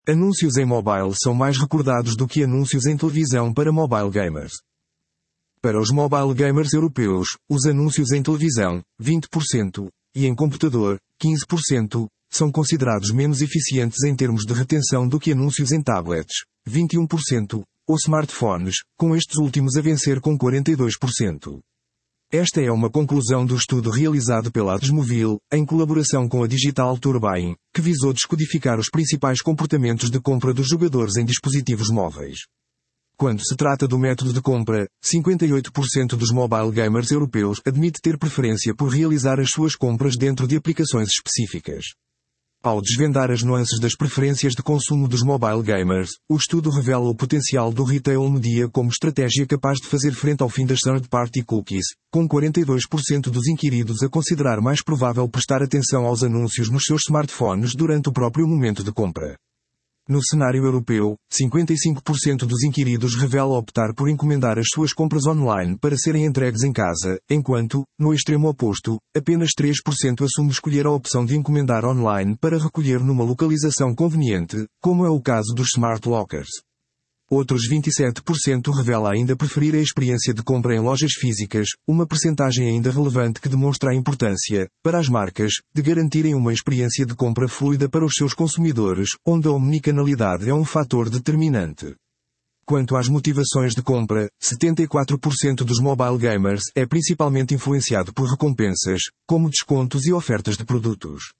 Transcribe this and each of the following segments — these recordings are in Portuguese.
Anúncios em mobile são mais recordados do que anúncios em televisão para mobile gamers. Para os mobile gamers europeus, os anúncios em televisão, 20%, e em computador, 15%, são considerados menos eficientes em termos de retenção do que anúncios em tablets, 21%, ou smartphones, com estes últimos a vencer com 42%. Esta é uma conclusão do estudo realizado pela Adesmovil, em colaboração com a Digital Turbine, que visou descodificar os principais comportamentos de compra dos jogadores em dispositivos móveis. Quando se trata do método de compra, 58% dos mobile gamers europeus admite ter preferência por realizar as suas compras dentro de aplicações específicas. Ao desvendar as nuances das preferências de consumo dos mobile gamers, o estudo revela o potencial do retail media como estratégia capaz de fazer frente ao fim das third-party cookies, com 42% dos inquiridos a considerar mais provável prestar atenção aos anúncios nos seus smartphones durante o próprio momento de compra. No cenário europeu, 55% dos inquiridos revela optar por encomendar as suas compras online para serem entregues em casa, enquanto, no extremo oposto, apenas 3% assume escolher a opção de encomendar online para recolher numa localização conveniente, como é o caso dos smart lockers. Outros 27% revela ainda preferir a experiência de compra em lojas físicas, uma percentagem ainda relevante que demonstra a importância, para as marcas, de garantirem uma experiência de compra fluida para os seus consumidores, onde a omnicanalidade é um fator determinante. Quanto às motivações de compra, 74% dos mobile gamers é principalmente influenciado por recompensas, como descontos e ofertas de produtos.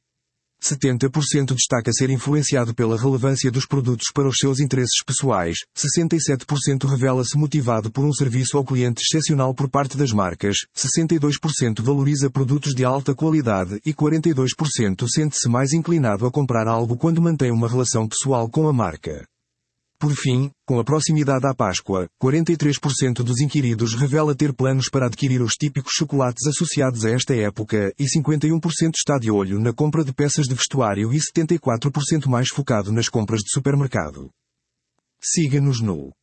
70% destaca ser influenciado pela relevância dos produtos para os seus interesses pessoais, 67% revela-se motivado por um serviço ao cliente excepcional por parte das marcas, 62% valoriza produtos de alta qualidade e 42% sente-se mais inclinado a comprar algo quando mantém uma relação pessoal com a marca. Por fim, com a proximidade à Páscoa, 43% dos inquiridos revela ter planos para adquirir os típicos chocolates associados a esta época e 51% está de olho na compra de peças de vestuário e 74% mais focado nas compras de supermercado. Siga-nos no